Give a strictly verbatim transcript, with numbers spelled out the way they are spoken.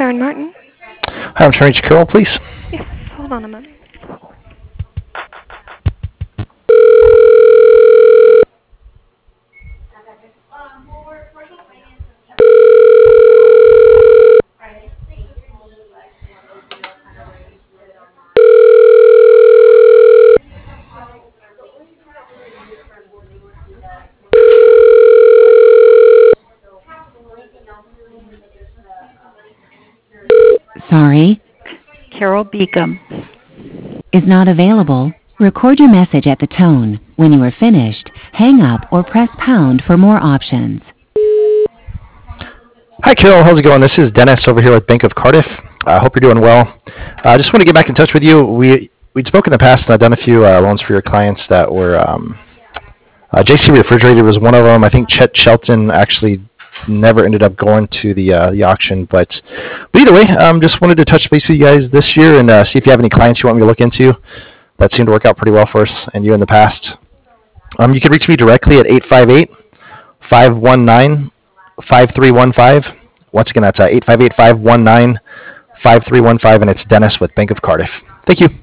Erin Martin. Hi, I'm trying to reach Carol, please. Yes, hold on a moment. Sorry, Carol Beacom is not available. Record your message at the tone. When you are finished, hang up or press pound for more options. Hi, Carol. How's it going? This is Dennis over here with Bank of Cardiff. I uh, hope you're doing well. I uh, just want to get back in touch with you. We, we'd spoken in the past, and I've done a few uh, loans for your clients that were um, uh, J C Refrigerated was one of them. I think Chet Shelton actually never ended up going to the uh, the auction. But, but either way, um, just wanted to touch base with you guys this year and uh, see if you have any clients you want me to look into. That seemed to work out pretty well for us and you in the past. Um, you can reach me directly at eight five eight, five one nine, five three one five. Once again, that's uh, eight five eight, five one nine, five three one five, and it's Dennis with Bank of Cardiff. Thank you.